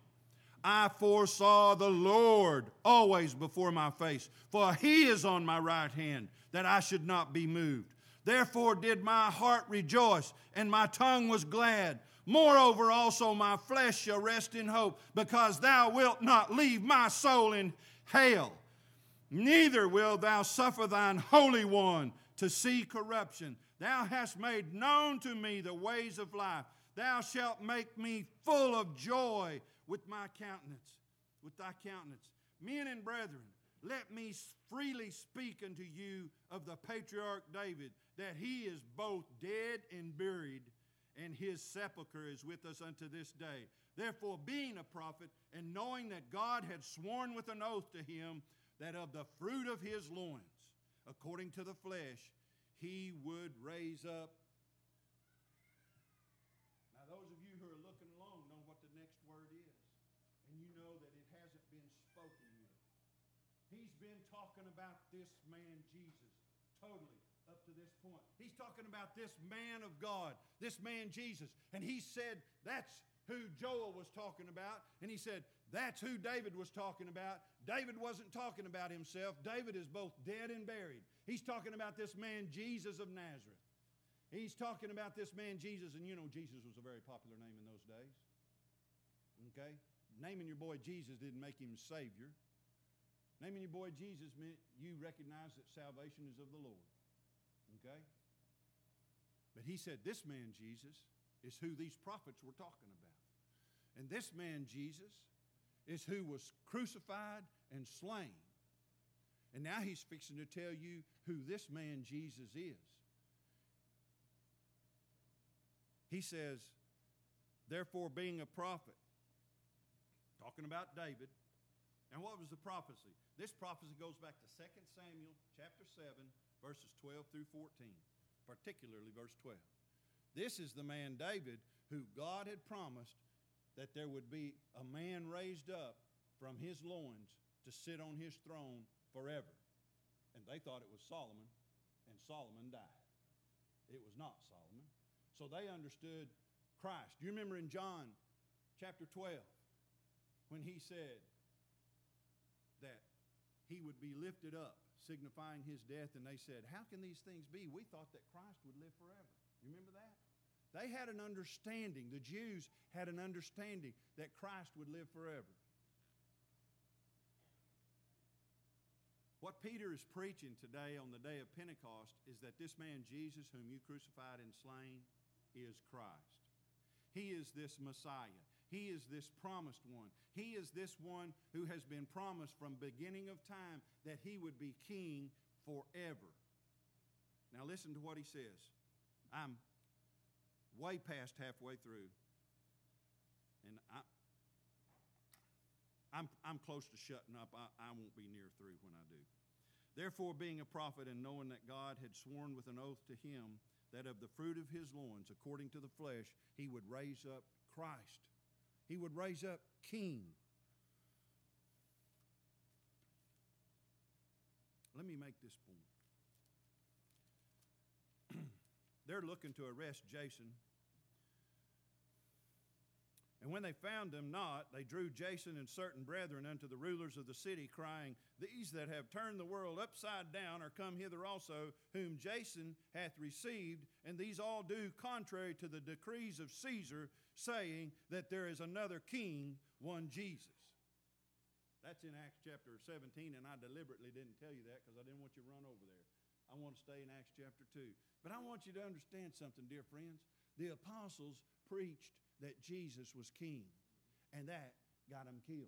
I foresaw the Lord always before my face, for he is on my right hand, that I should not be moved. Therefore did my heart rejoice, and my tongue was glad. Moreover also my flesh shall rest in hope, because thou wilt not leave my soul in hell, neither wilt thou suffer thine Holy One to see corruption. Thou hast made known to me the ways of life. Thou shalt make me full of joy with my countenance, with thy countenance. Men and brethren, let me freely speak unto you of the patriarch David, that he is both dead and buried, and his sepulchre is with us unto this day. Therefore, being a prophet, and knowing that God had sworn with an oath to him, that of the fruit of his loins, according to the flesh, he would raise up. Now, those of you who are looking along know what the next word is, and you know that it hasn't been spoken yet. He's been talking about this man, Jesus, totally. Up to this point, he's talking about this man of God, this man Jesus, and he said that's who Joel was talking about, and he said that's who David was talking about. David wasn't talking about himself. David is both dead and buried. He's talking about this man Jesus of Nazareth. He's talking about this man Jesus, and you know Jesus was a very popular name in those days. Okay? Naming your boy Jesus didn't make him Savior. Naming your boy Jesus meant you recognize that salvation is of the Lord. Okay? But he said this man Jesus is who these prophets were talking about. And this man Jesus is who was crucified and slain. And now he's fixing to tell you who this man Jesus is. He says, therefore being a prophet, talking about David. And what was the prophecy? This prophecy goes back to 2 Samuel chapter 7, verses 12 through 14, particularly verse 12. This is the man David who God had promised that there would be a man raised up from his loins to sit on his throne forever. And they thought it was Solomon, and Solomon died. It was not Solomon. So they understood Christ. Do you remember in John chapter 12 when he said that he would be lifted up, signifying his death, and they said, how can these things be? We thought that Christ would live forever. You remember that? They had an understanding, the Jews had an understanding that Christ would live forever. What Peter is preaching today on the day of Pentecost is that this man Jesus, whom you crucified and slain, is Christ. He is this Messiah. He is this promised one. He is this one who has been promised from beginning of time that he would be king forever. Now listen to what he says. I'm way past halfway through, and I'm close to shutting up. I won't be near through when I do. Therefore, being a prophet and knowing that God had sworn with an oath to him that of the fruit of his loins, according to the flesh, he would raise up Christ. He would raise up King. Let me make this point. they're looking to arrest Jason. And when they found him not, they drew Jason and certain brethren unto the rulers of the city, crying, These that have turned the world upside down are come hither also, whom Jason hath received, and these all do contrary to the decrees of Caesar, saying that there is another king, one Jesus. That's in Acts chapter 17, and I deliberately didn't tell you that because I didn't want you to run over there. I want to stay in Acts chapter 2. But I want you to understand something, dear friends. The apostles preached that Jesus was king, and that got him killed.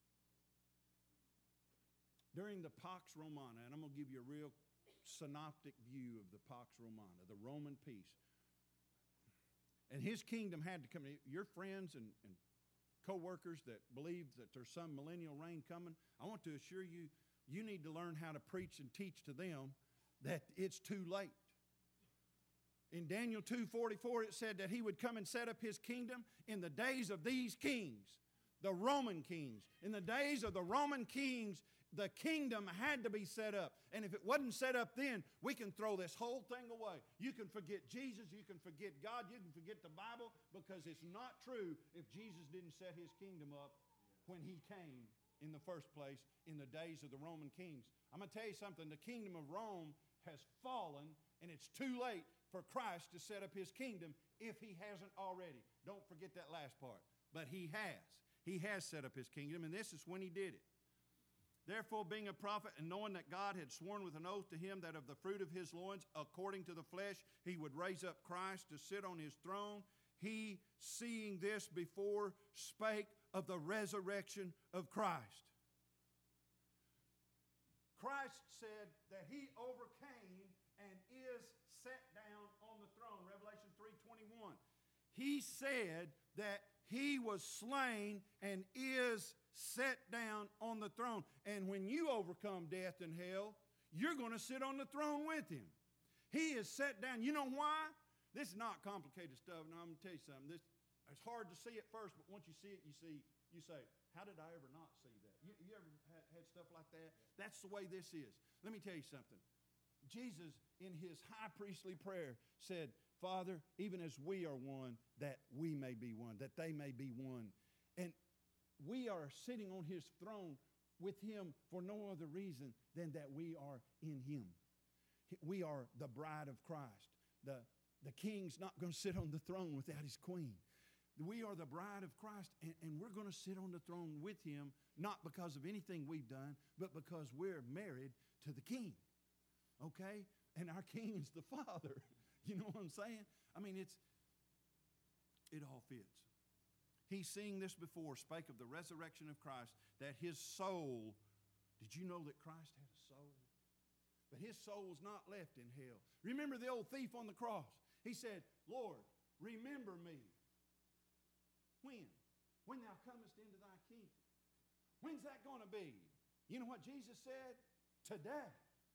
During the Pax Romana, and I'm going to give you a real synoptic view of the Pax Romana, the Roman peace. And his kingdom had to come. Your friends and co-workers that believe that there's some millennial reign coming, I want to assure you, you need to learn how to preach and teach to them that it's too late. In Daniel 2:44, it said that he would come and set up his kingdom in the days of these kings, the Roman kings. In the days of the Roman kings, the kingdom had to be set up. And if it wasn't set up then, we can throw this whole thing away. You can forget Jesus, you can forget God, you can forget the Bible, because it's not true if Jesus didn't set his kingdom up when he came in the first place in the days of the Roman kings. I'm going to tell you something. The kingdom of Rome has fallen, and it's too late for Christ to set up his kingdom if he hasn't already. Don't forget that last part. But he has. He has set up his kingdom, and this is when he did it. Therefore, being a prophet, and knowing that God had sworn with an oath to him that of the fruit of his loins, according to the flesh, he would raise up Christ to sit on his throne, he, seeing this before, spake of the resurrection of Christ. Christ said that he overcame and is set down on the throne. Revelation 3:21. He said that he was slain and is set down on the throne. And when you overcome death and hell, you're going to sit on the throne with him. He is set down. You know why? This is not complicated stuff. Now, I'm going to tell you something. It's hard to see at first, but once you see it, you say, how did I ever not see that? You ever had stuff like that? That's the way this is. Let me tell you something. Jesus, in his high priestly prayer, said, Father, even as we are one, that we may be one, that they may be one. And we are sitting on his throne with him for no other reason than that we are in him. We are the bride of Christ. The king's not going to sit on the throne without his queen. We are the bride of Christ, and we're going to sit on the throne with him, not because of anything we've done, but because we're married to the king. Okay? And our king is the Father. You know what I'm saying? I mean, it all fits. He, seeing this before, spake of the resurrection of Christ, that his soul, did you know that Christ had a soul? But his soul was not left in hell. Remember the old thief on the cross? He said, Lord, remember me. When? When thou comest into thy kingdom. When's that going to be? You know what Jesus said? Today.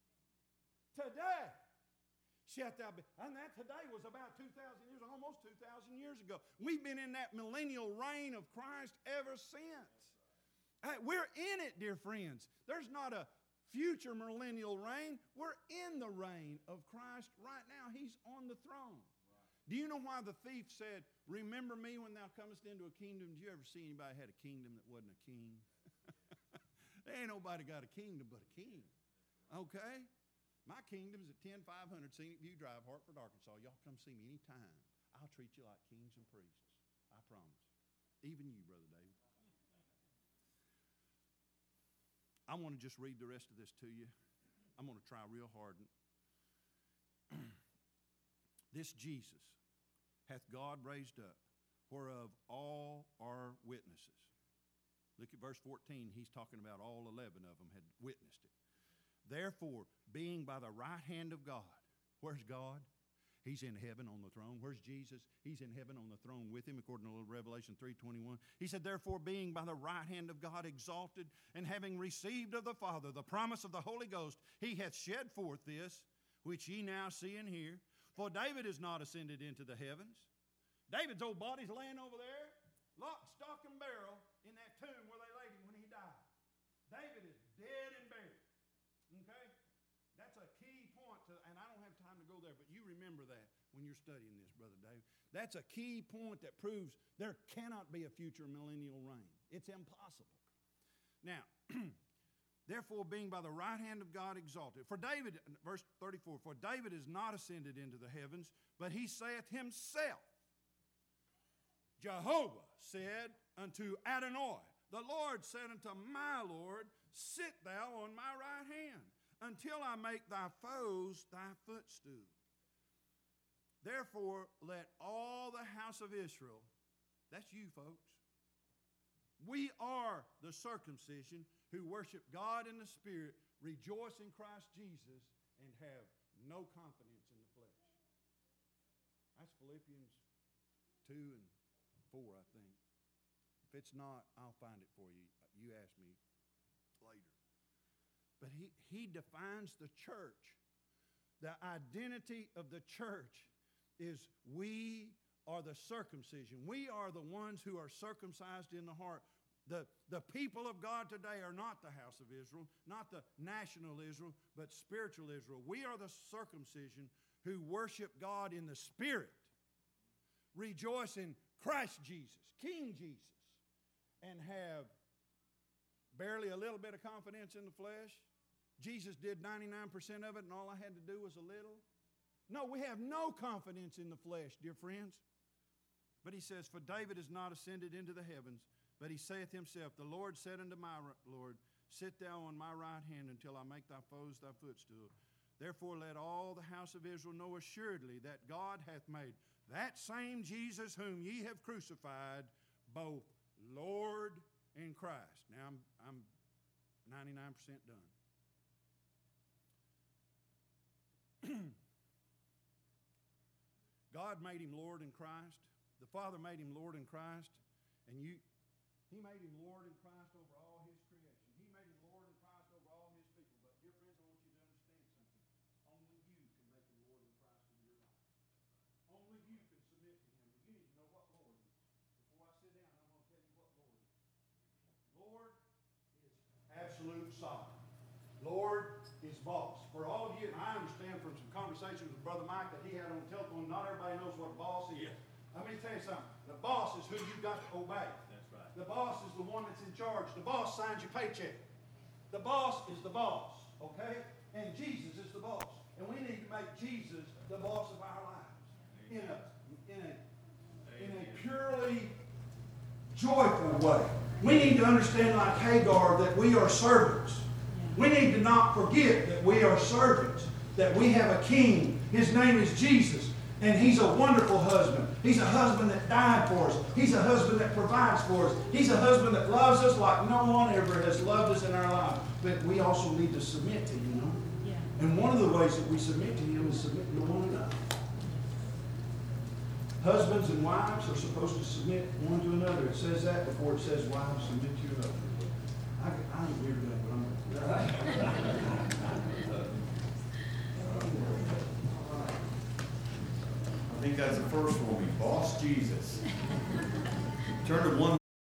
Today. Shalt thou be. And that today was about 2,000 years, almost 2,000 years ago. We've been in that millennial reign of Christ ever since. We're in it, dear friends. There's not a future millennial reign. We're in the reign of Christ right now. He's on the throne. Right. Do you know why the thief said, remember me when thou comest into a kingdom? Did you ever see anybody had a kingdom that wasn't a king? There ain't nobody got a kingdom but a king. Okay? My kingdom's at 10500 Scenic View Drive, Hartford, Arkansas. Y'all come see me anytime. I'll treat you like kings and priests. I promise. Even you, Brother David. I want to just read the rest of this to you. I'm going to try real hard. This Jesus hath God raised up, whereof all are witnesses. Look at verse 14. He's talking about all 11 of them had witnessed it. Therefore, being by the right hand of God, where's God? He's in heaven on the throne. Where's Jesus? He's in heaven on the throne with him, according to Revelation 3:21. He said, therefore, being by the right hand of God exalted, and having received of the Father the promise of the Holy Ghost, he hath shed forth this, which ye now see and hear. For David is not ascended into the heavens. David's old body's laying over there, lock, stock, and barrel in that tomb where they laid him when he died. David is dead and buried. Okay? That's a key point, and I don't have time to go there, but you remember that. when you're studying this, Brother Dave. That's a key point that proves there cannot be a future millennial reign. It's impossible. Now, therefore, being by the right hand of God exalted. For David, verse 34, for David is not ascended into the heavens, but he saith himself, Jehovah said unto Adonai, the Lord said unto my Lord, sit thou on my right hand, until I make thy foes thy footstool. Therefore, let all the house of Israel, that's you folks, we are the circumcision who worship God in the Spirit, rejoice in Christ Jesus, and have no confidence in the flesh. That's Philippians 2 and 4, I think. If it's not, I'll find it for you. You ask me later. But he defines the church. The identity of the church is we are the circumcision. We are the ones who are circumcised in the heart. The people of God today are not the house of Israel, not the national Israel, but spiritual Israel. We are the circumcision who worship God in the Spirit, rejoice in Christ Jesus, King Jesus, and have barely a little bit of confidence in the flesh. Jesus did 99% of it, and all I had to do was a little. No, we have no confidence in the flesh, dear friends. But he says, for David is not ascended into the heavens, but he saith himself, the Lord said unto my Lord, sit thou on my right hand until I make thy foes thy footstool. Therefore let all the house of Israel know assuredly that God hath made that same Jesus whom ye have crucified both Lord and Christ. Now I'm 99% done. God made him Lord in Christ. The Father made him Lord in Christ. And he made him Lord in Christ over all his creation. He made him Lord in Christ over all his people. But dear friends, I want you to understand something. Only you can make him Lord in Christ in your life. Only you can submit to him. You need to know what Lord is. Before I sit down, I'm going to tell you what Lord is. Lord is absolute sovereign. Lord is boss. For all of you, and I understand from some conversations with Brother Mike that he had on the telephone, not everybody knows what a boss is. Yeah. Let me tell you something. The boss is who you've got to obey. That's right. The boss is the one that's in charge. The boss signs your paycheck. The boss is the boss, okay? And Jesus is the boss. And we need to make Jesus the boss of our lives in a purely joyful way. We need to understand, like Hagar, that we are servants. We need to not forget that we are servants, that we have a king. His name is Jesus, and he's a wonderful husband. He's a husband that died for us. He's a husband that provides for us. He's a husband that loves us like no one ever has loved us in our life. But we also need to submit to him. Yeah. And one of the ways that we submit to him is submitting to one another. Husbands and wives are supposed to submit one to another. It says that before it says wives submit to your husband. I ain't weird enough, but I'm I think that's the first one. Boss Jesus. Turn to one.